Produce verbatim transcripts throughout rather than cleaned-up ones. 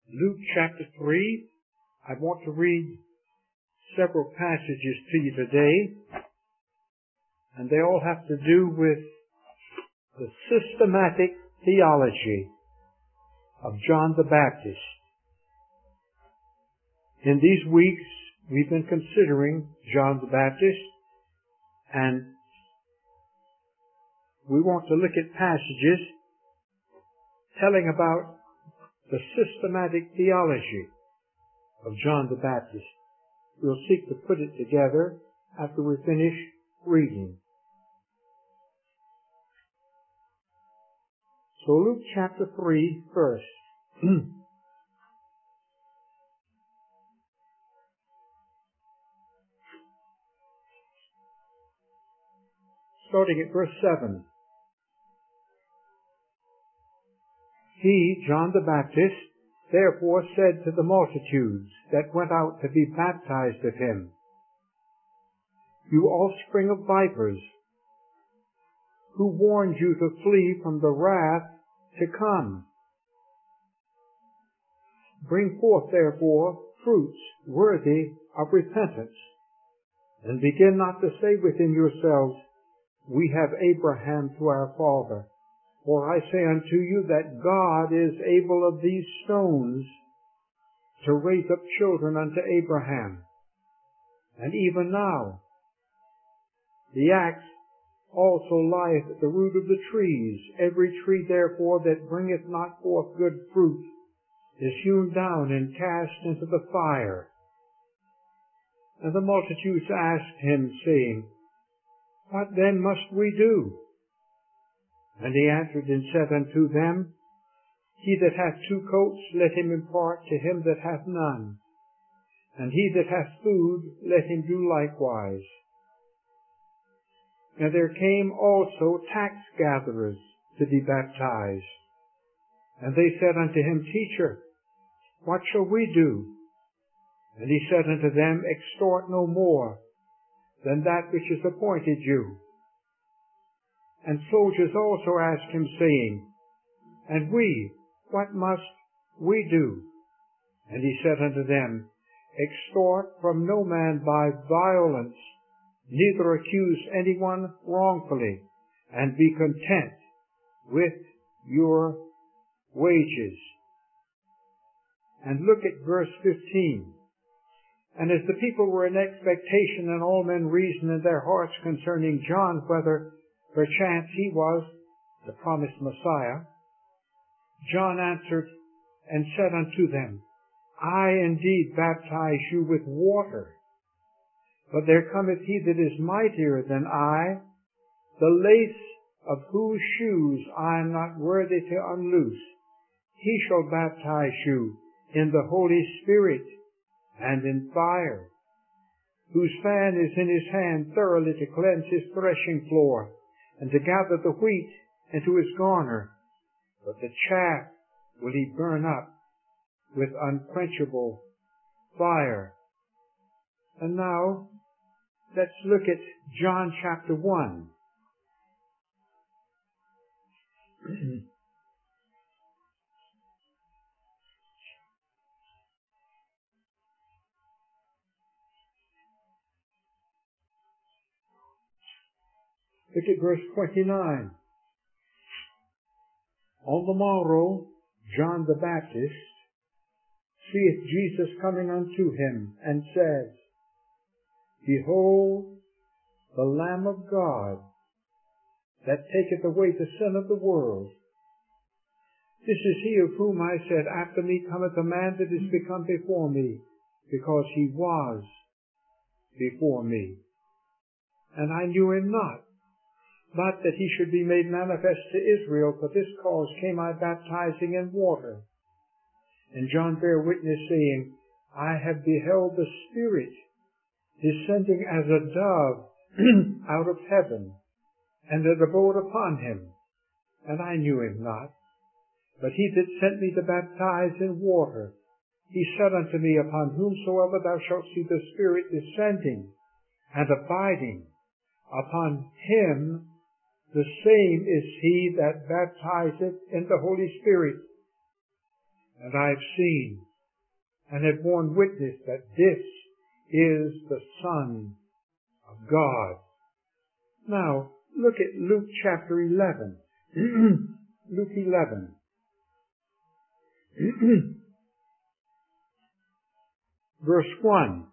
Luke chapter three. I want to read several passages to you today, and they all have to do with the systematic theology of John the Baptist. In these weeks, we've been considering John the Baptist, and we want to look at passages telling about the systematic theology of John the Baptist. We'll seek to put it together after we finish reading. So Luke chapter three first. Starting at verse seven. He, John the Baptist, therefore said to the multitudes that went out to be baptized of him, You offspring of vipers, who warned you to flee from the wrath to come? Bring forth therefore fruits worthy of repentance, and begin not to say within yourselves, We have Abraham to our father. For I say unto you that God is able of these stones to raise up children unto Abraham. And even now the axe also lieth at the root of the trees. Every tree therefore that bringeth not forth good fruit is hewn down and cast into the fire. And the multitudes asked him, saying, What then must we do? And he answered and said unto them, He that hath two coats, let him impart to him that hath none. And he that hath food, let him do likewise. And there came also tax gatherers to be baptized. And they said unto him, Teacher, what shall we do? And he said unto them, Extort no more than that which is appointed you. And soldiers also asked him, saying, And we, what must we do? And he said unto them, Extort from no man by violence, neither accuse anyone wrongfully, and be content with your wages. And look at verse fifteen. And as the people were in expectation, and all men reasoned in their hearts concerning John, whether perchance he was the promised Messiah, John answered and said unto them, I indeed baptize you with water, but there cometh he that is mightier than I, the lace of whose shoes I am not worthy to unloose. He shall baptize you in the Holy Spirit and in fire, whose fan is in his hand thoroughly to cleanse his threshing floor, and to gather the wheat into his garner, but the chaff will he burn up with unquenchable fire. And now, let's look at John chapter one. Look at verse twenty-nine. On the morrow, John the Baptist seeth Jesus coming unto him, and says, Behold, the Lamb of God, that taketh away the sin of the world. This is he of whom I said, After me cometh a man that is become before me, because he was before me. And I knew him not, but that he should be made manifest to Israel. For this cause came I baptizing in water. And John bare witness, saying, I have beheld the Spirit descending as a dove out of heaven, and it abode upon him. And I knew him not. But he that sent me to baptize in water, he said unto me, Upon whomsoever thou shalt see the Spirit descending and abiding upon him, the same is he that baptizeth in the Holy Spirit. and I have seen and have borne witness that this is the Son of God. Now, look at Luke chapter eleven. Luke eleven. Verse one.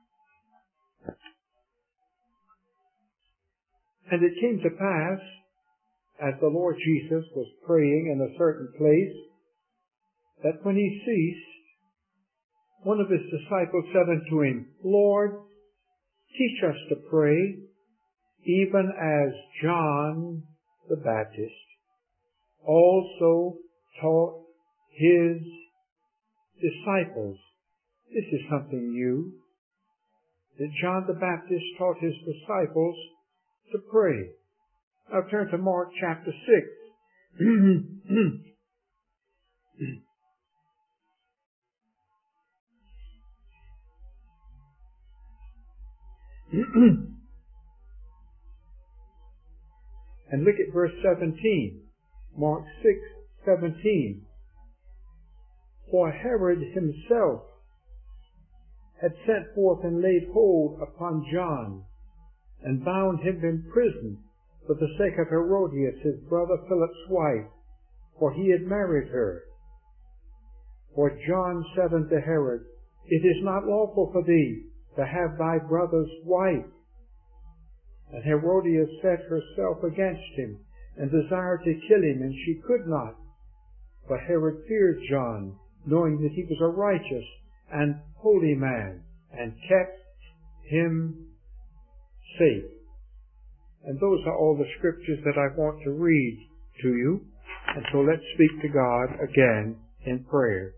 And it came to pass, as the Lord Jesus was praying in a certain place, that when he ceased, one of his disciples said unto him, Lord, teach us to pray, even as John the Baptist also taught his disciples. This is something new, that John the Baptist taught his disciples to pray. Now turn to Mark chapter six. And look at verse seventeen. Mark six, seventeen. For Herod himself had sent forth and laid hold upon John, and bound him in prison for the sake of Herodias, his brother Philip's wife, for he had married her. For John said unto Herod, It is not lawful for thee to have thy brother's wife. And Herodias set herself against him, and desired to kill him, and she could not. But Herod feared John, knowing that he was a righteous and holy man, and kept him safe. And those are all the scriptures that I want to read to you. And so let's speak to God again in prayer.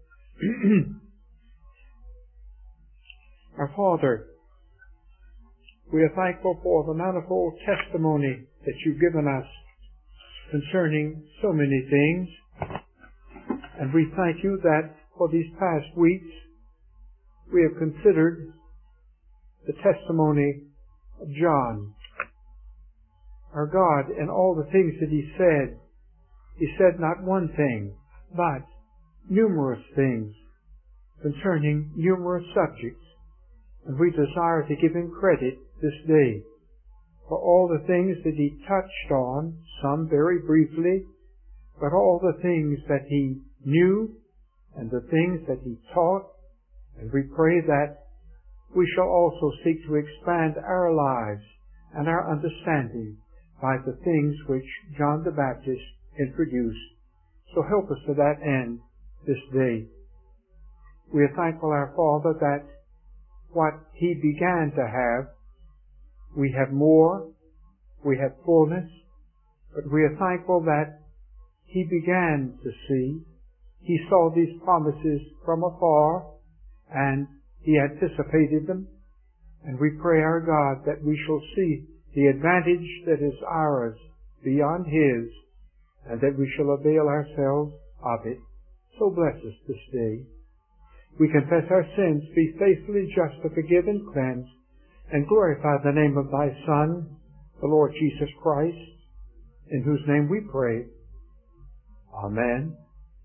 Our Father, we are thankful for the manifold testimony that you've given us concerning so many things. And we thank you that for these past weeks we have considered the testimony of John. Our God, in all the things that he said, he said not one thing, but numerous things concerning numerous subjects. And we desire to give him credit this day for all the things that he touched on, some very briefly, but all the things that he knew and the things that he taught. And we pray that we shall also seek to expand our lives and our understanding by the things which John the Baptist introduced. So help us to that end this day. We are thankful, our Father, that what he began to have, we have more, we have fullness, but we are thankful that he began to see. He saw these promises from afar, and he anticipated them. And we pray, our God, that we shall see the advantage that is ours beyond his, and that we shall avail ourselves of it. So bless us this day. We confess our sins, be faithfully just to forgive and cleanse, and glorify the name of thy Son, the Lord Jesus Christ, in whose name we pray. Amen.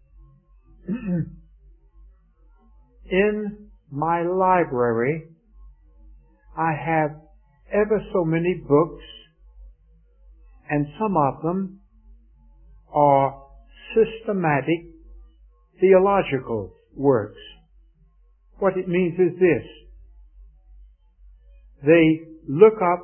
In my library, I have ever so many books, and some of them are systematic theological works. What it means is this: they look up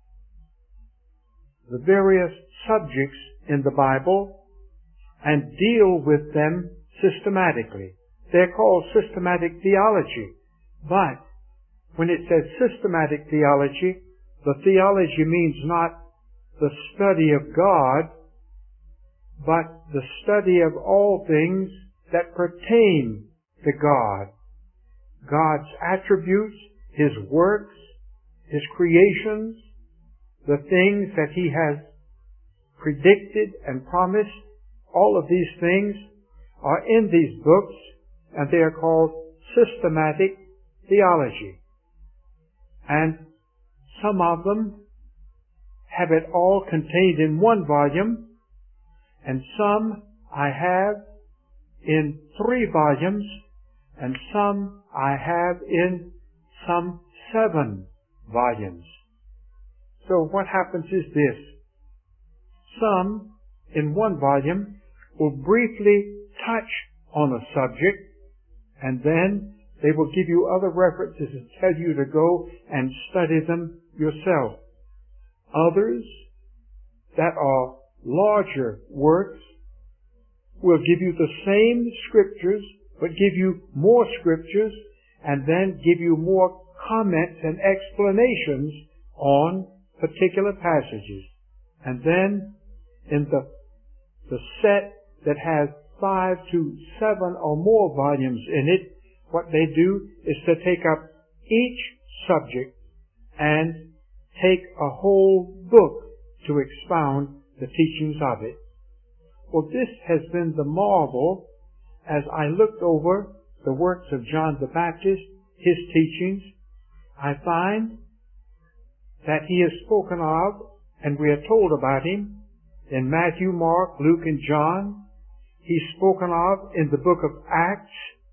the various subjects in the Bible and deal with them systematically. They're called systematic theology. But when it says systematic theology, the theology means not the study of God, but the study of all things that pertain to God. God's attributes, his works, his creations, the things that he has predicted and promised, all of these things are in these books, and they are called systematic theology. And some of them have it all contained in one volume, and some I have in three volumes, and some I have in some seven volumes. So what happens is this. Some, in one volume, will briefly touch on a subject, and then they will give you other references and tell you to go and study them yourself. Others, that are larger works, will give you the same scriptures, but give you more scriptures, and then give you more comments and explanations on particular passages. And then, in the, the set that has five to seven or more volumes in it, what they do is to take up each subject and take a whole book to expound the teachings of it. Well, this has been the marvel as I looked over the works of John the Baptist, his teachings. I find that he is spoken of, and we are told about him, in Matthew, Mark, Luke, and John. He's spoken of in the book of Acts.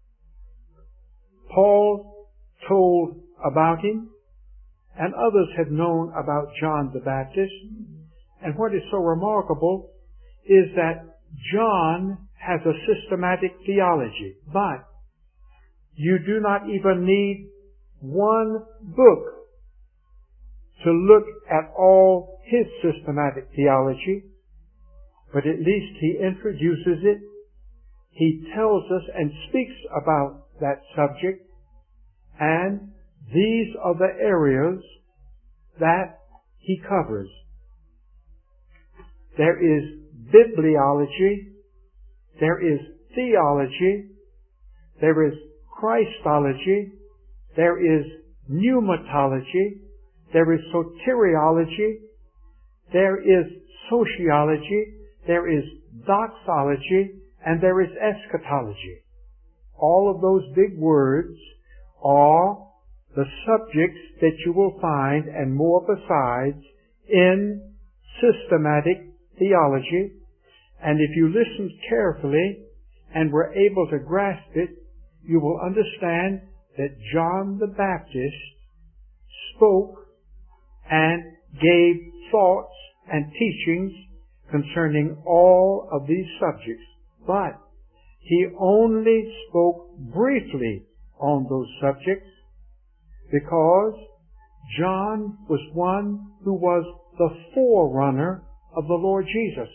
Paul told about him, and others have known about John the Baptist. And what is so remarkable is that John has a systematic theology, but you do not even need one book to look at all his systematic theology, but at least he introduces it. He tells us and speaks about that subject, and these are the areas that he covers. There is bibliology, there is theology, there is Christology, there is pneumatology, there is soteriology, there is sociology, there is doxology, and there is eschatology. All of those big words are the subjects that you will find, and more besides, in systematic theology. And if you listen carefully and were able to grasp it, you will understand that John the Baptist spoke and gave thoughts and teachings concerning all of these subjects. But he only spoke briefly on those subjects because John was one who was the forerunner of the Lord Jesus.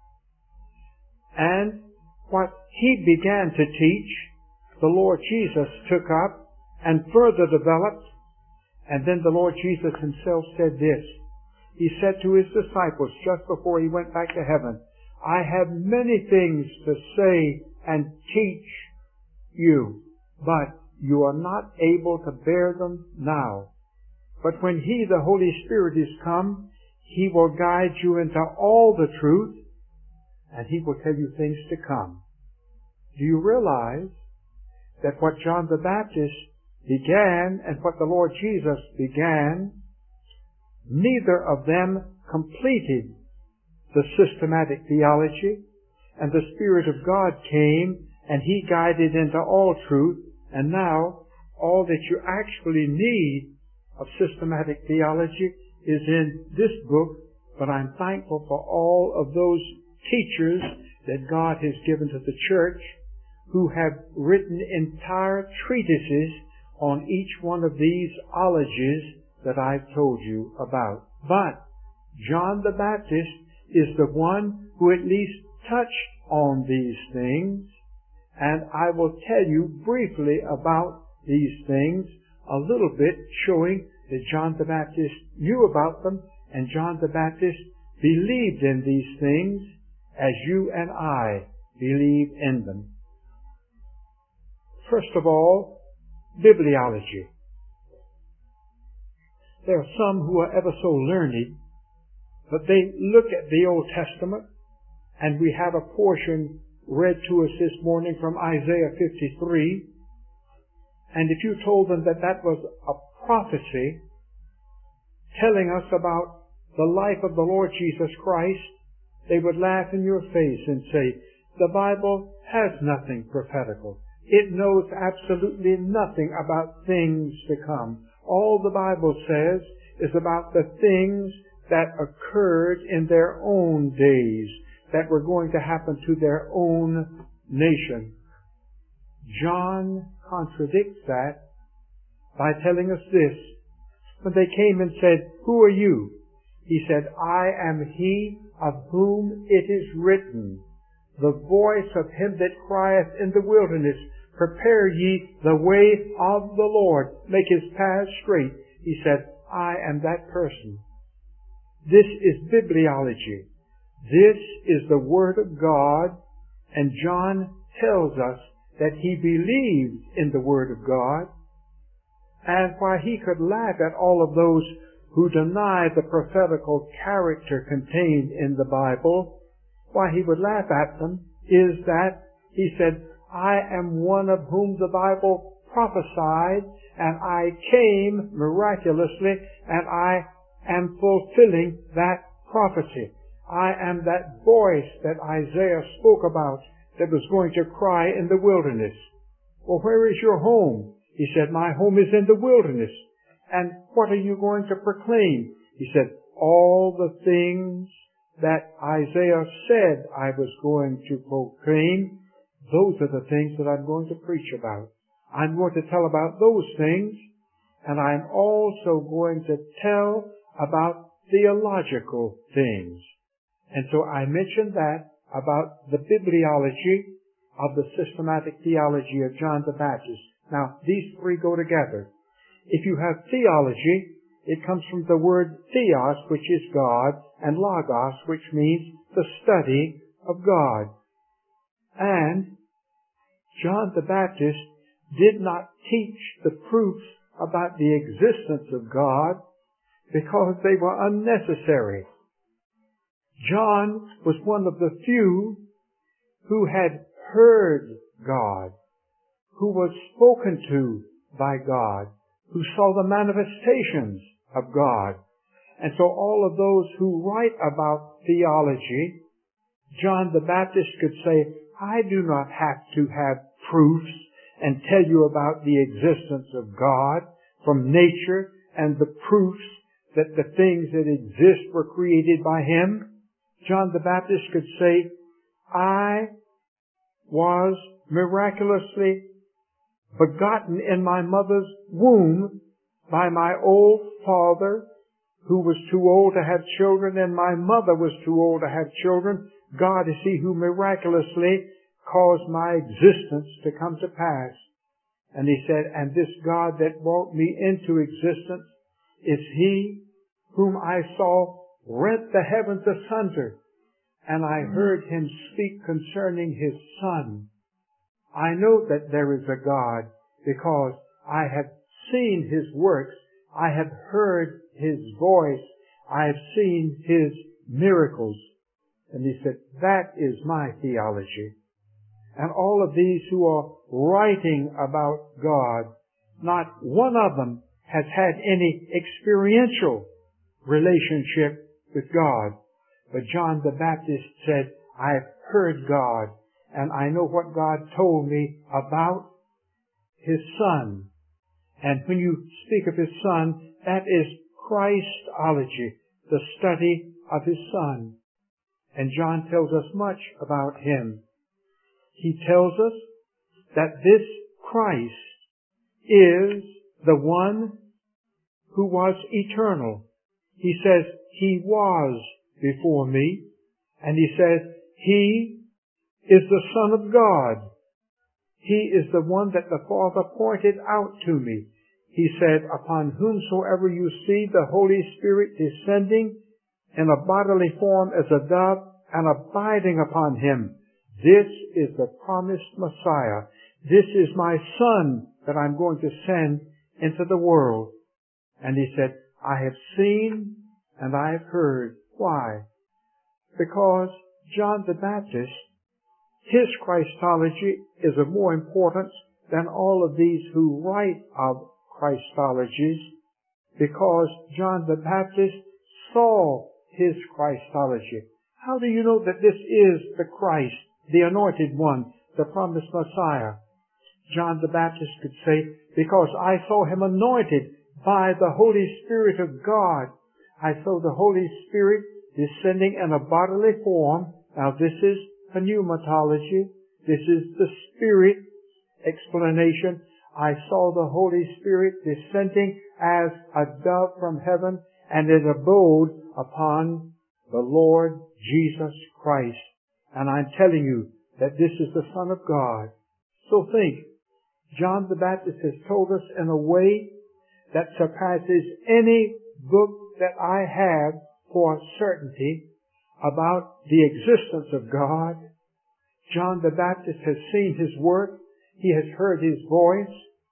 And what he began to teach, the Lord Jesus took up and further developed. And then the Lord Jesus himself said this. He said to his disciples just before he went back to heaven, I have many things to say and teach you, but you are not able to bear them now. But when he, the Holy Spirit, is come, he will guide you into all the truth, and he will tell you things to come. Do you realize that what John the Baptist began and what the Lord Jesus began, neither of them completed the systematic theology, and the Spirit of God came and he guided into all truth, and now all that you actually need of systematic theology is in this book. But I'm thankful for all of those teachers that God has given to the church who have written entire treatises on each one of these ologies that I've told you about. But John the Baptist is the one who at least touched on these things, and I will tell you briefly about these things, a little bit showing that John the Baptist knew about them, and John the Baptist believed in these things as you and I believe in them. First of all, bibliology. There are some who are ever so learned, but they look at the Old Testament, and we have a portion read to us this morning from Isaiah fifty-three, and if you told them that that was a prophecy telling us about the life of the Lord Jesus Christ, they would laugh in your face and say, the Bible has nothing prophetical. It knows absolutely nothing about things to come. All the Bible says is about the things that occurred in their own days, that were going to happen to their own nation. John contradicts that by telling us this. When they came and said, "Who are you?" He said, "I am he of whom it is written, the voice of him that crieth in the wilderness, prepare ye the way of the Lord, make his paths straight." He said, "I am that person." This is bibliology. This is the Word of God, and John tells us that he believed in the Word of God. And why he could laugh at all of those who deny the prophetical character contained in the Bible, why he would laugh at them is that he said, "I am one of whom the Bible prophesied, and I came miraculously, and I am fulfilling that prophecy. I am that voice that Isaiah spoke about that was going to cry in the wilderness." "Well, where is your home?" He said, "My home is in the wilderness." "And what are you going to proclaim?" He said, "All the things that Isaiah said I was going to proclaim, those are the things that I'm going to preach about. I'm going to tell about those things, and I'm also going to tell about theological things." And so I mentioned that about the bibliology of the systematic theology of John the Baptist. Now, these three go together. If you have theology, it comes from the word theos, which is God, and logos, which means the study of God. And John the Baptist did not teach the proofs about the existence of God because they were unnecessary. John was one of the few who had heard God, who was spoken to by God, who saw the manifestations of God. And so all of those who write about theology, John the Baptist could say, "I do not have to have proofs and tell you about the existence of God from nature and the proofs that the things that exist were created by Him." John the Baptist could say, "I was miraculously begotten in my mother's womb by my old father, who was too old to have children, and my mother was too old to have children. God is He who miraculously caused my existence to come to pass." And he said, "And this God that brought me into existence is He whom I saw rent the heavens asunder, and I heard Him speak concerning His Son. I know that there is a God because I have seen His works, I have heard His voice, I have seen His miracles." And he said, "That is my theology." And all of these who are writing about God, not one of them has had any experiential relationship with God. But John the Baptist said, "I've heard God, and I know what God told me about His Son." And when you speak of His Son, that is Christology, the study of His Son. And John tells us much about Him. He tells us that this Christ is the one who was eternal. He says, "He was before me," and he says, "He is the Son of God. He is the one that the Father pointed out to me." He said, "Upon whomsoever you see the Holy Spirit descending in a bodily form as a dove and abiding upon Him, this is the promised Messiah. This is my Son that I'm going to send into the world." And he said, "I have seen and I have heard." Why? Because John the Baptist, his Christology is of more importance than all of these who write of Christologies, because John the Baptist saw his Christology. How do you know that this is the Christ, the Anointed One, the promised Messiah. John the Baptist could say, because I saw him anointed by the Holy Spirit of God. I saw the Holy Spirit descending in a bodily form. Now this is a pneumatology. This is the Spirit explanation. I saw the Holy Spirit descending as a dove from heaven, and it abode upon the Lord Jesus Christ. And I'm telling you that this is the Son of God. So think, John the Baptist has told us in a way that surpasses any book that I have for certainty about the existence of God. John the Baptist has seen His work. He has heard His voice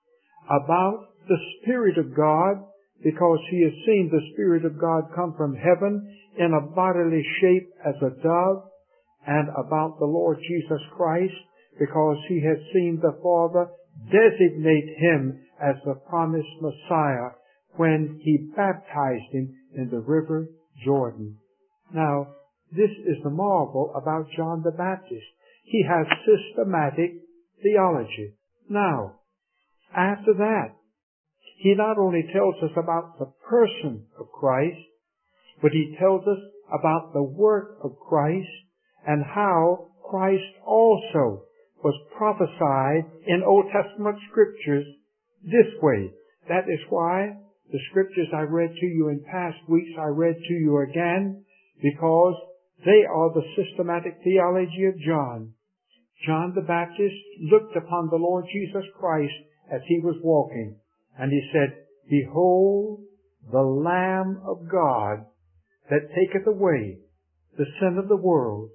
about the Spirit of God, because he has seen the Spirit of God come from heaven in a bodily shape as a dove, and about the Lord Jesus Christ, because he has seen the Father designate him as the promised Messiah when he baptized him in the river Jordan. Now, this is the marvel about John the Baptist. He has systematic theology. Now, after that, he not only tells us about the person of Christ, but he tells us about the work of Christ and how Christ also was prophesied in Old Testament scriptures this way. That is why the scriptures I read to you in past weeks I read to you again, because they are the systematic theology of John. John the Baptist looked upon the Lord Jesus Christ as he was walking, and he said, "Behold, the Lamb of God that taketh away the sin of the world."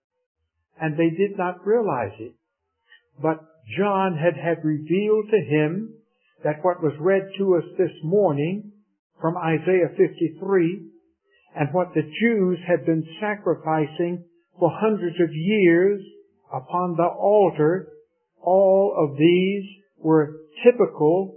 And they did not realize it. But John had had revealed to him that what was read to us this morning from Isaiah fifty-three, and what the Jews had been sacrificing for hundreds of years upon the altar, all of these were typical,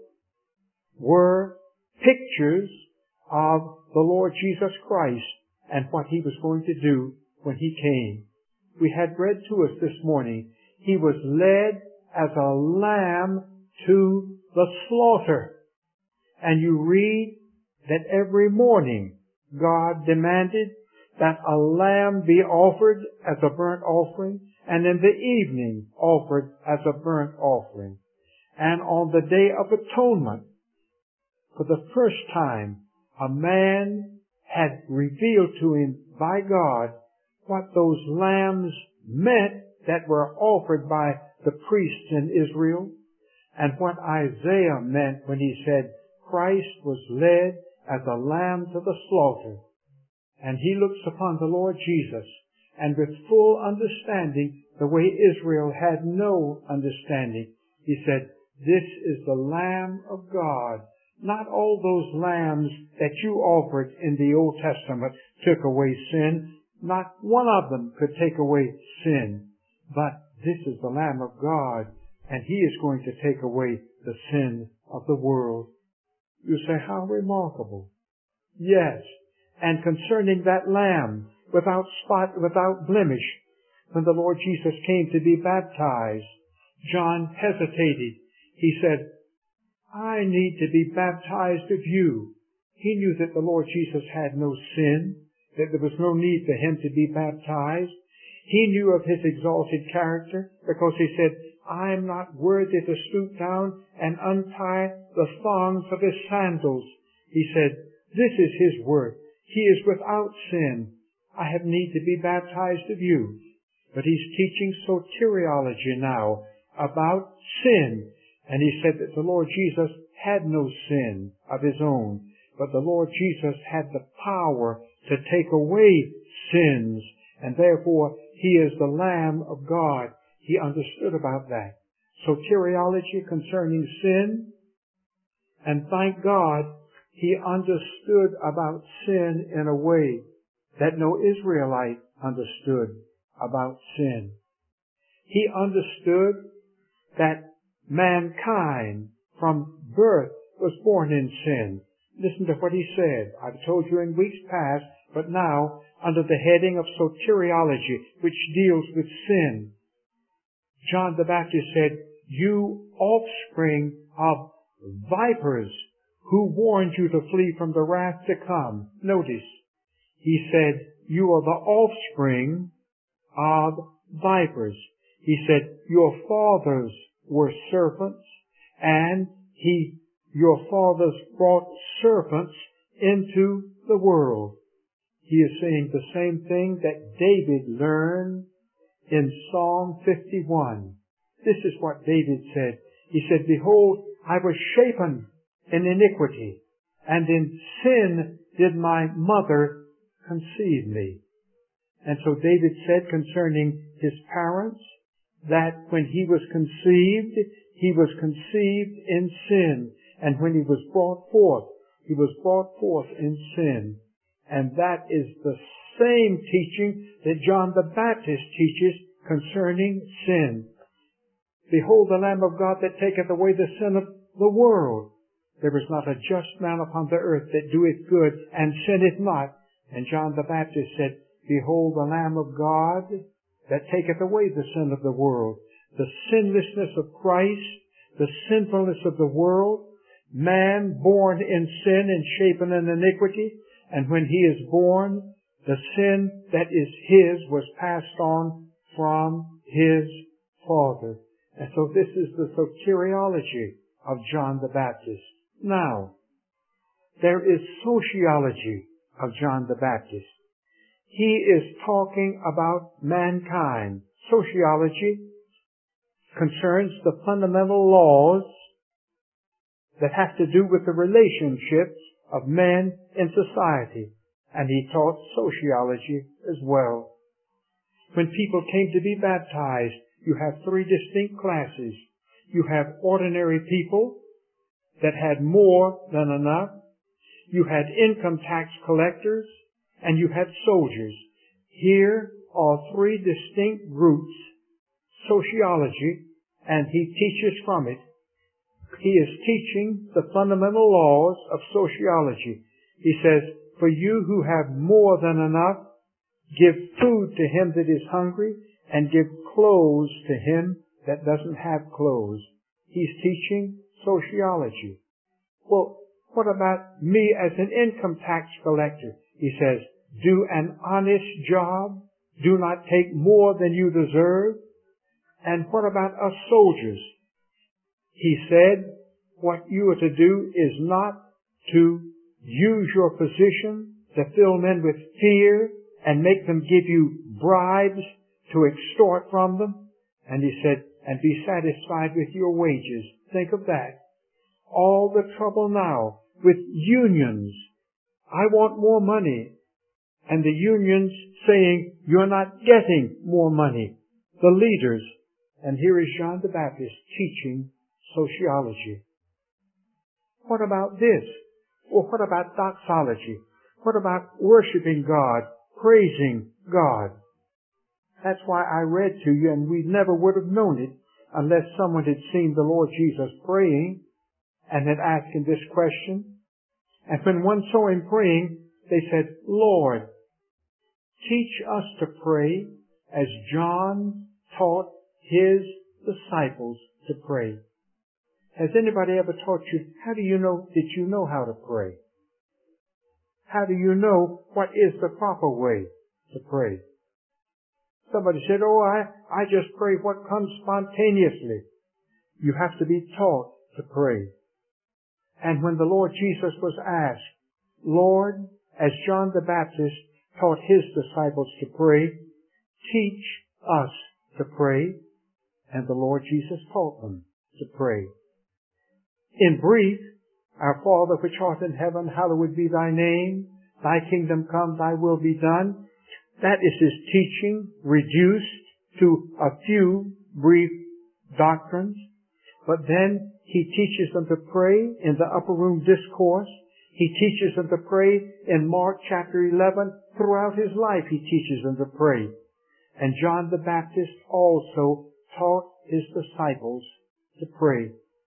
were pictures of the Lord Jesus Christ and what He was going to do when He came. We had read to us this morning, He was led as a lamb to the slaughter. And you read that every morning God demanded that a lamb be offered as a burnt offering, and in the evening offered as a burnt offering. And on the Day of Atonement, for the first time, a man had revealed to him by God what those lambs meant that were offered by the priests in Israel, and what Isaiah meant when he said Christ was led as a lamb to the slaughter. And he looks upon the Lord Jesus, and with full understanding, the way Israel had no understanding, he said, "This is the Lamb of God." Not all those lambs that you offered in the Old Testament took away sin. Not one of them could take away sin. But this is the Lamb of God, and He is going to take away the sin of the world. You say, how remarkable. Yes, and concerning that Lamb, without spot, without blemish, when the Lord Jesus came to be baptized, John hesitated. He said, "I need to be baptized of you." He knew that the Lord Jesus had no sin, that there was no need for Him to be baptized. He knew of His exalted character, because He said, "I am not worthy to stoop down and untie the thongs of His sandals." He said, "This is His work. He is without sin. I have need to be baptized of you." But He's teaching soteriology now about sin. And He said that the Lord Jesus had no sin of His own, but the Lord Jesus had the power to take away sins, and therefore He is the Lamb of God. He understood about that. Soteriology concerning sin, and thank God, He understood about sin in a way that no Israelite understood about sin. He understood that mankind from birth was born in sin. Listen to what he said. I've told you in weeks past, but now under the heading of soteriology, which deals with sin. John the Baptist said, "You offspring of vipers, who warned you to flee from the wrath to come." Notice, he said, "You are the offspring of vipers." He said, "Your fathers were serpents, and he, your fathers brought serpents into the world." He is saying the same thing that David learned in Psalm fifty-one. This is what David said. He said, "Behold, I was shapen in iniquity, and in sin did my mother conceive me." And so David said concerning his parents that when he was conceived, he was conceived in sin. And when he was brought forth, he was brought forth in sin. And that is the same teaching that John the Baptist teaches concerning sin. "Behold the Lamb of God that taketh away the sin of the world. There is not a just man upon the earth that doeth good and sinneth not." And John the Baptist said, "Behold the Lamb of God that taketh away the sin of the world." The sinlessness of Christ, the sinfulness of the world, man born in sin and shapen in iniquity, and when he is born, the sin that is his was passed on from his father. And so this is the soteriology of John the Baptist. Now, there is sociology of John the Baptist. He is talking about mankind. Sociology concerns the fundamental laws that have to do with the relationships of men in society. And he taught sociology as well. When people came to be baptized, you have three distinct classes. You have ordinary people that had more than enough. You had income tax collectors, and you had soldiers. Here are three distinct groups, sociology, and he teaches from it. He is teaching the fundamental laws of sociology. He says, "For you who have more than enough, give food to him that is hungry, and give clothes to him that doesn't have clothes." He's teaching sociology. Well, what about me as an income tax collector? He says, "Do an honest job. Do not take more than you deserve." And what about us soldiers? He said, what you are to do is not to use your position to fill men with fear and make them give you bribes to extort from them. And he said, "And be satisfied with your wages." Think of that. All the trouble now with unions. I want more money. And the unions saying, "You're not getting more money." The leaders. And here is John the Baptist teaching sociology. What about this? Or what about doxology? What about worshiping God, praising God? That's why I read to you, and we never would have known it unless someone had seen the Lord Jesus praying and had asked him this question. And when one saw him praying, they said, "Lord, teach us to pray as John taught his disciples to pray." Has anybody ever taught you, how do you know that you know how to pray? How do you know what is the proper way to pray? Somebody said, "Oh, I, I just pray what comes spontaneously." You have to be taught to pray. And when the Lord Jesus was asked, "Lord, as John the Baptist taught his disciples to pray, teach us to pray," and the Lord Jesus taught them to pray. In brief, "Our Father which art in heaven, hallowed be thy name. Thy kingdom come, thy will be done." That is his teaching, reduced to a few brief doctrines. But then he teaches them to pray in the upper room discourse. He teaches them to pray in Mark chapter eleven. Throughout his life he teaches them to pray. And John the Baptist also taught his disciples to pray.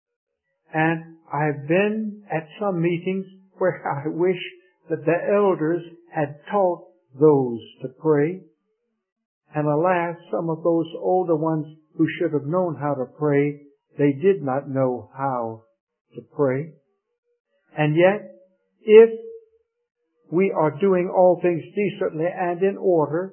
And I've been at some meetings where I wish that the elders had taught those to pray. And alas, some of those older ones who should have known how to pray, they did not know how to pray. And yet, if we are doing all things decently and in order,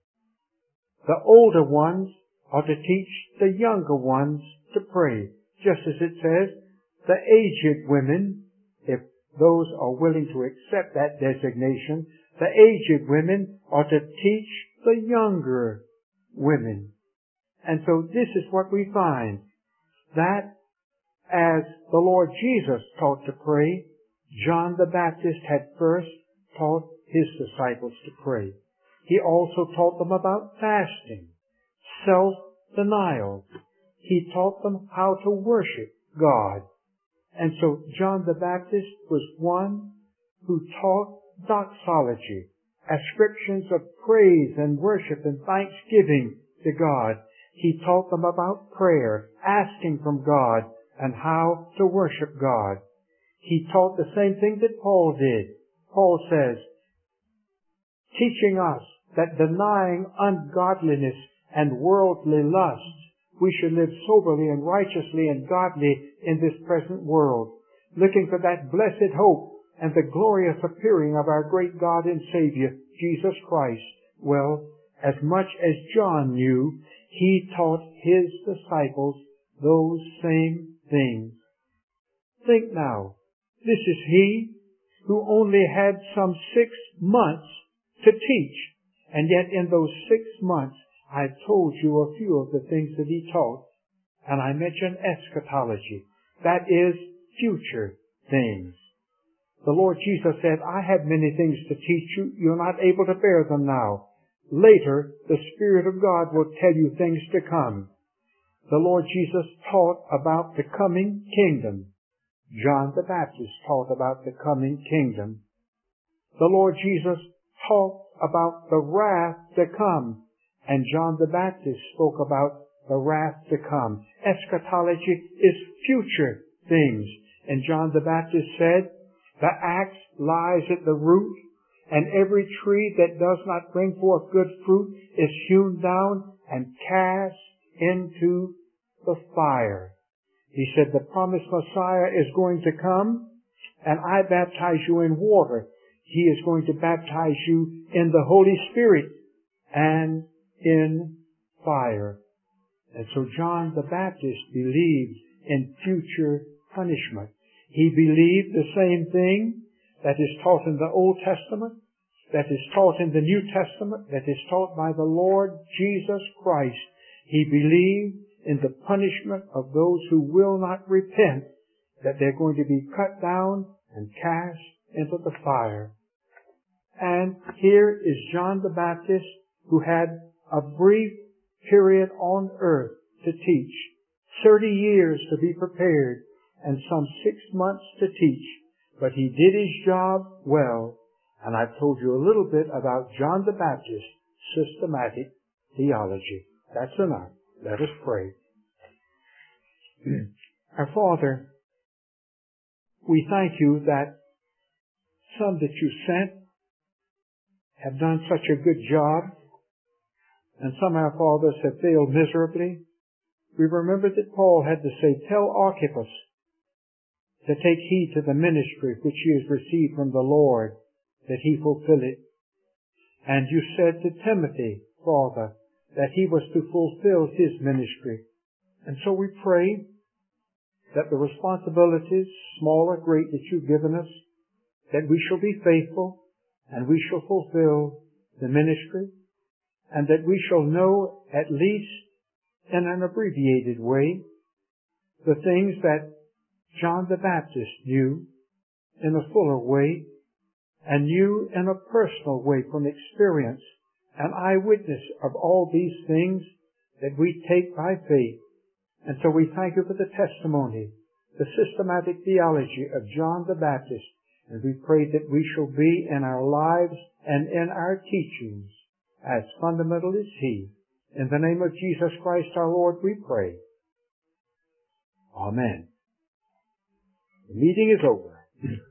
the older ones are to teach the younger ones to pray. Just as it says, the aged women, if those are willing to accept that designation, the aged women are to teach the younger women. And so this is what we find, that as the Lord Jesus taught to pray, John the Baptist had first taught his disciples to pray. He also taught them about fasting, self-denial. He taught them how to worship God. And so John the Baptist was one who taught doxology, ascriptions of praise and worship and thanksgiving to God. He taught them about prayer, asking from God, and how to worship God. He taught the same thing that Paul did. Paul says, teaching us that denying ungodliness and worldly lusts, we should live soberly and righteously and godly in this present world, looking for that blessed hope and the glorious appearing of our great God and Savior, Jesus Christ. Well, as much as John knew, he taught his disciples those same things. Think now, this is he who only had some six months to teach, and yet in those six months I told you a few of the things that he taught, and I mentioned eschatology. That is future things. The Lord Jesus said, I have many things to teach you. You're not able to bear them now. Later, the Spirit of God will tell you things to come. The Lord Jesus taught about the coming kingdom. John the Baptist taught about the coming kingdom. The Lord Jesus taught about the wrath to come, and John the Baptist spoke about the wrath to come. Eschatology is future things, and John the Baptist said, the axe lies at the root, and every tree that does not bring forth good fruit is hewn down and cast into the fire. He said, the promised Messiah is going to come, and I baptize you in water. He is going to baptize you in the Holy Spirit and in fire. And so John the Baptist believed in future punishment. He believed the same thing that is taught in the Old Testament, that is taught in the New Testament, that is taught by the Lord Jesus Christ. He believed in the punishment of those who will not repent, that they're going to be cut down and cast into the fire. And here is John the Baptist, who had a brief period on earth to teach, thirty years to be prepared, and some six months to teach. But he did his job well, and I've told you a little bit about John the Baptist's systematic theology. That's enough. Let us pray. Our Father, we thank you that some that you sent have done such a good job, and some, our fathers, have failed miserably. We remember that Paul had to say, tell Archippus to take heed to the ministry which he has received from the Lord, that he fulfill it. And you said to Timothy, Father, that he was to fulfill his ministry. And so we pray that the responsibilities, small or great, that you've given us, that we shall be faithful and we shall fulfill the ministry, and that we shall know, at least in an abbreviated way, the things that John the Baptist knew in a fuller way, and knew in a personal way from experience, an eyewitness of all these things that we take by faith. And so we thank you for the testimony, the systematic theology of John the Baptist, and we pray that we shall be in our lives and in our teachings as fundamental as he. In the name of Jesus Christ our Lord we pray. Amen. The meeting is over.